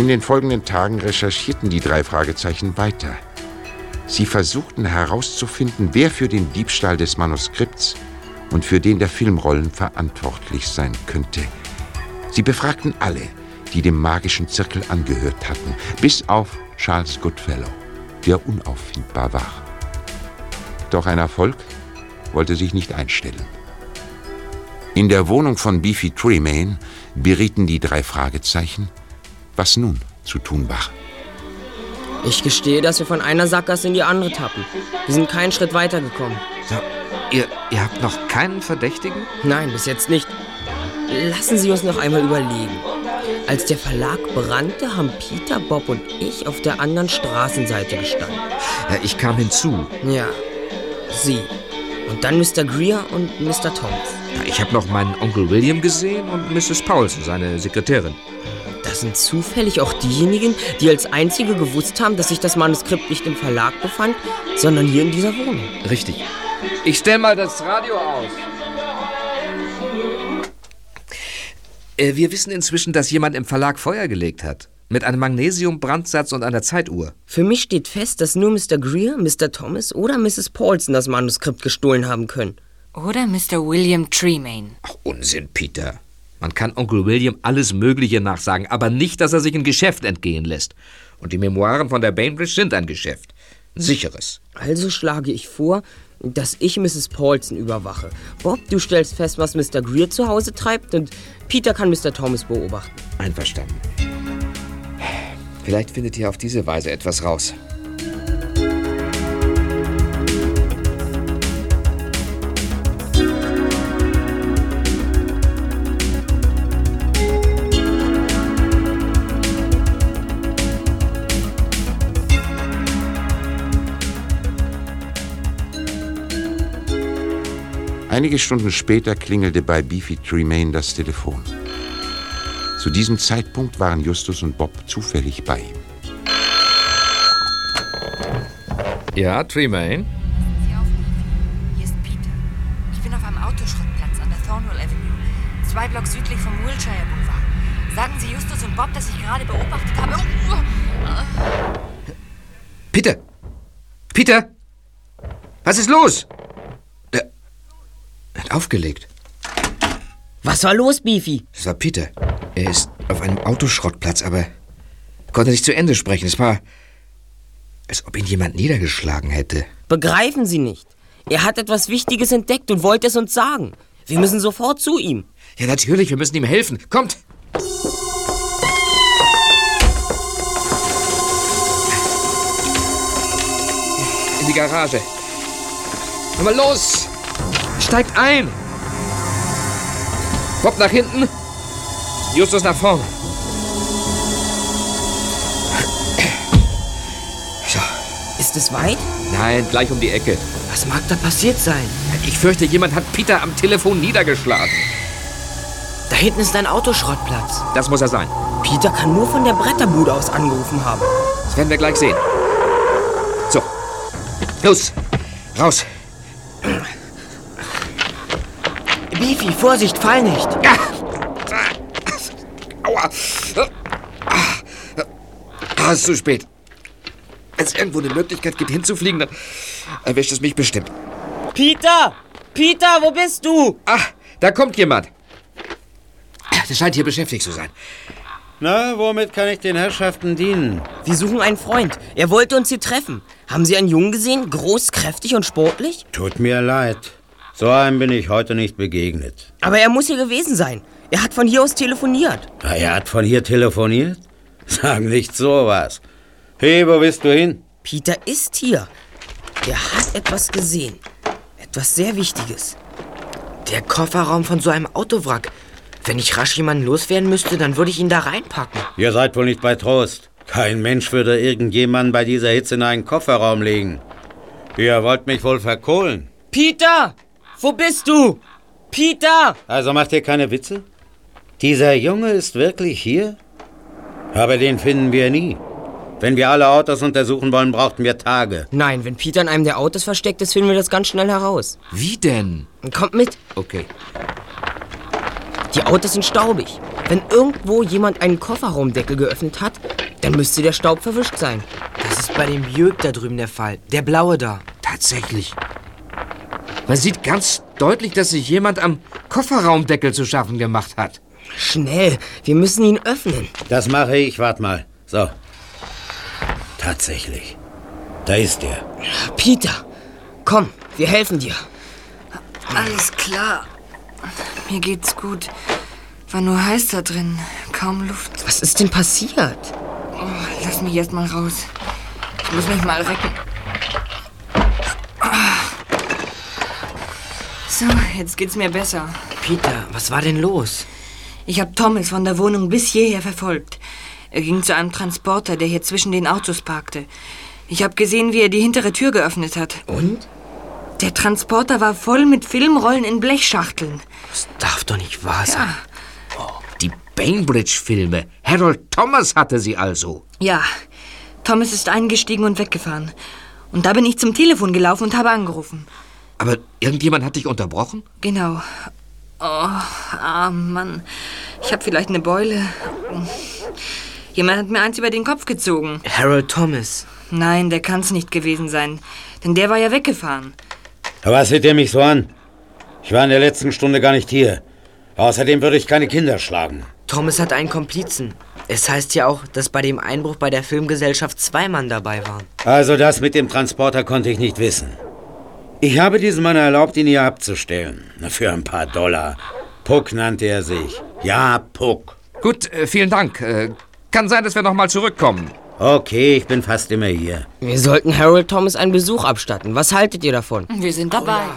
den folgenden Tagen recherchierten die 3 Fragezeichen weiter. Sie versuchten herauszufinden, wer für den Diebstahl des Manuskripts und für den der Filmrollen verantwortlich sein könnte. Sie befragten alle, die dem magischen Zirkel angehört hatten, bis auf Charles Goodfellow, der unauffindbar war. Doch ein Erfolg wollte sich nicht einstellen. In der Wohnung von Beefy Tremaine berieten die 3 Fragezeichen, was nun zu tun war. Ich gestehe, dass wir von einer Sackgasse in die andere tappen. Wir sind keinen Schritt weitergekommen. So, ihr habt noch keinen Verdächtigen? Nein, bis jetzt nicht. Lassen Sie uns noch einmal überlegen. Als der Verlag brannte, haben Peter, Bob und ich auf der anderen Straßenseite gestanden. Ja, ich kam hinzu. Ja, Sie. Und dann Mr. Greer und Mr. Thomas. Ja, ich habe noch meinen Onkel William gesehen und Mrs. Paulson, seine Sekretärin. Das sind zufällig auch diejenigen, die als Einzige gewusst haben, dass sich das Manuskript nicht im Verlag befand, sondern hier in dieser Wohnung. Richtig. Ich stell mal das Radio aus. Wir wissen inzwischen, dass jemand im Verlag Feuer gelegt hat. Mit einem Magnesiumbrandsatz und einer Zeituhr. Für mich steht fest, dass nur Mr. Greer, Mr. Thomas oder Mrs. Paulson das Manuskript gestohlen haben können. Oder Mr. William Tremaine. Ach, Unsinn, Peter. Man kann Onkel William alles Mögliche nachsagen, aber nicht, dass er sich ein Geschäft entgehen lässt. Und die Memoiren von der Bainbridge sind ein Geschäft. Ein sicheres. Also schlage ich vor, dass ich Mrs. Paulson überwache. Bob, du stellst fest, was Mr. Greer zu Hause treibt, und Peter kann Mr. Thomas beobachten. Einverstanden. Vielleicht findet ihr auf diese Weise etwas raus. Einige Stunden später klingelte bei Beefy Tremaine das Telefon. Zu diesem Zeitpunkt waren Justus und Bob zufällig bei ihm. Ja, Tremaine? Sie auf, hier ist Peter. Ich bin auf einem Autoschrottplatz an der Thornwell Avenue, 2 Blocks südlich vom Wilshire Boulevard. Sagen Sie Justus und Bob, dass ich gerade beobachtet habe. Peter! Peter! Was ist los? Er hat aufgelegt. Was war los, Beefy? Das war Peter. Er ist auf einem Autoschrottplatz, aber konnte nicht zu Ende sprechen. Es war, als ob ihn jemand niedergeschlagen hätte. Begreifen Sie nicht. Er hat etwas Wichtiges entdeckt und wollte es uns sagen. Wir müssen sofort zu ihm. Ja, natürlich, wir müssen ihm helfen. Kommt! In die Garage. Komm mal los! Steigt ein! Bob nach hinten, Justus nach vorne. So. Ist es weit? Nein, gleich um die Ecke. Was mag da passiert sein? Ich fürchte, jemand hat Peter am Telefon niedergeschlagen. Da hinten ist ein Autoschrottplatz. Das muss er sein. Peter kann nur von der Bretterbude aus angerufen haben. Das werden wir gleich sehen. So, los, raus. Beefy, Vorsicht, fall nicht. Aua. Es ist zu spät. Wenn es irgendwo eine Möglichkeit gibt, hinzufliegen, dann erwischt es mich bestimmt. Peter! Peter, wo bist du? Ach, da kommt jemand. Der scheint hier beschäftigt zu sein. Na, womit kann ich den Herrschaften dienen? Wir suchen einen Freund. Er wollte uns hier treffen. Haben Sie einen Jungen gesehen? Groß, kräftig und sportlich? Tut mir leid. So einem bin ich heute nicht begegnet. Aber er muss hier gewesen sein. Er hat von hier aus telefoniert. Na, er hat von hier telefoniert? Sag nicht sowas. Hey, wo bist du hin? Peter ist hier. Er hat etwas gesehen. Etwas sehr Wichtiges. Der Kofferraum von so einem Autowrack. Wenn ich rasch jemanden loswerden müsste, dann würde ich ihn da reinpacken. Ihr seid wohl nicht bei Trost. Kein Mensch würde irgendjemanden bei dieser Hitze in einen Kofferraum legen. Ihr wollt mich wohl verkohlen. Peter! Wo bist du? Peter! Also macht ihr keine Witze? Dieser Junge ist wirklich hier? Aber den finden wir nie. Wenn wir alle Autos untersuchen wollen, brauchten wir Tage. Nein, wenn Peter in einem der Autos versteckt ist, finden wir das ganz schnell heraus. Wie denn? Kommt mit. Okay. Die Autos sind staubig. Wenn irgendwo jemand einen Kofferraumdeckel geöffnet hat, Dann müsste der Staub verwischt sein. Das ist bei dem Buick da drüben der Fall. Der blaue da. Tatsächlich. Man sieht ganz deutlich, dass sich jemand am Kofferraumdeckel zu schaffen gemacht hat. Schnell, wir müssen ihn öffnen. Das mache ich, wart mal. So. Tatsächlich. Da ist er. Peter, komm, wir helfen dir. Alles klar. Mir geht's gut. War nur heiß da drin. Kaum Luft. Was ist denn passiert? Oh, lass mich erst mal raus. Ich muss mich mal recken. So, jetzt geht's mir besser. Peter, was war denn los? Ich habe Thomas von der Wohnung bis hierher verfolgt. Er ging zu einem Transporter, der hier zwischen den Autos parkte. Ich habe gesehen, wie er die hintere Tür geöffnet hat. Und? Der Transporter war voll mit Filmrollen in Blechschachteln. Das darf doch nicht wahr sein. Die Bainbridge-Filme. Harold Thomas hatte sie also. Ja, Thomas ist eingestiegen und weggefahren. Und da bin ich zum Telefon gelaufen und habe angerufen. Aber irgendjemand hat dich unterbrochen? Genau. Oh, Mann. Ich habe vielleicht eine Beule. Jemand hat mir eins über den Kopf gezogen. Harold Thomas. Nein, der kann's nicht gewesen sein. Denn der war ja weggefahren. Was seht ihr mich so an? Ich war in der letzten Stunde gar nicht hier. Außerdem würde ich keine Kinder schlagen. Thomas hat einen Komplizen. Es heißt ja auch, dass bei dem Einbruch bei der Filmgesellschaft 2 Mann dabei waren. Also das mit dem Transporter konnte ich nicht wissen. Ich habe diesem Mann erlaubt, ihn hier abzustellen. Für ein paar $. Puck nannte er sich. Ja, Puck. Gut, vielen Dank. Kann sein, dass wir noch mal zurückkommen. Okay, ich bin fast immer hier. Wir sollten Harold Thomas einen Besuch abstatten. Was haltet ihr davon? Wir sind dabei.